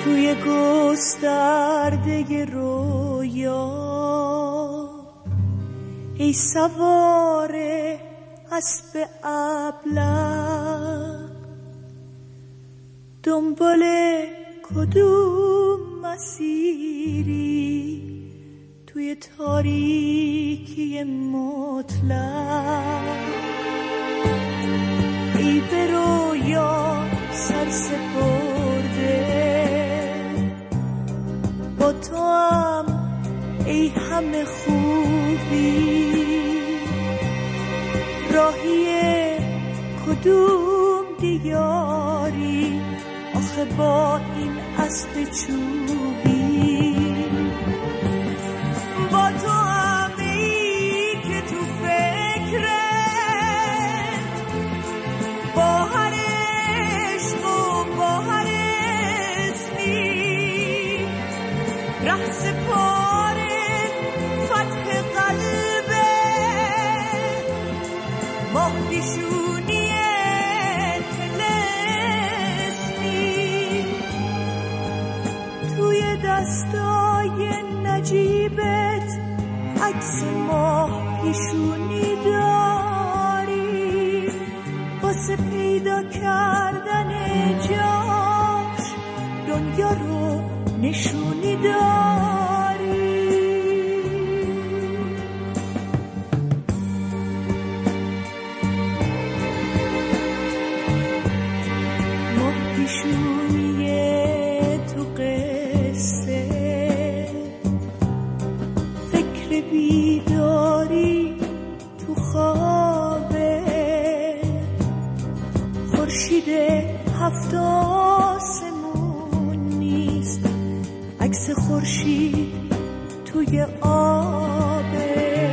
توی گسترده رویا ای سوار اسب ابله دنبال کدوم مسیری توی تاریکی مطلق ای به رویا سر سپرده با تو هم ای همه خوبی راهی کدوم دیاری آخه با این اسب چوبی با تو هم ای که تو فکرت با هر عشق و با هر اسمی ره سپاره فتح قلبه ماه پیشونی تلسمی توی دستای نجیبت عکس ماه پیشونی داری واسه پیدا کردن جاش دنیا رو نشونی داری ماه پیشونی تو قصه فکر بیداری تو خوابه خورشید هفت آسمون نیست عکس خورشید توی آبه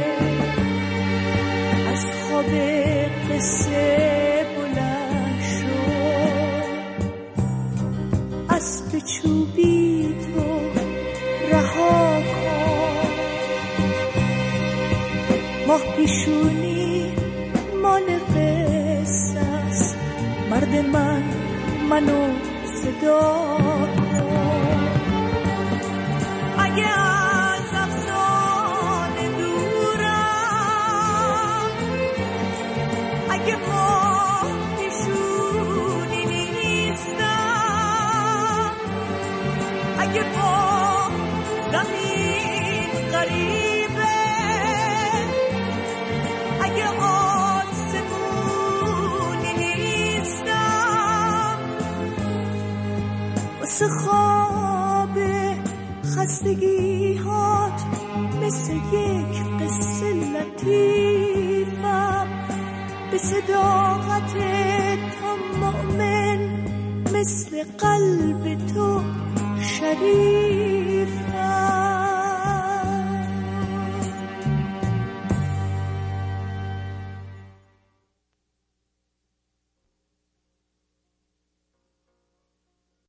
از خواب قصه بلند شد اسب چوبی تو رها کن ماه پیشونی مال قصه است مرد منو صدا کن اگه از افسانه دورم اگه ماه پیشونی نیستم اگه با زمین غریبه اگه آسمونی نیستم واسه خواب خستگی هات مثل یک قصه لطیفم به صداقت تو مؤمن مثل قلب تو شریف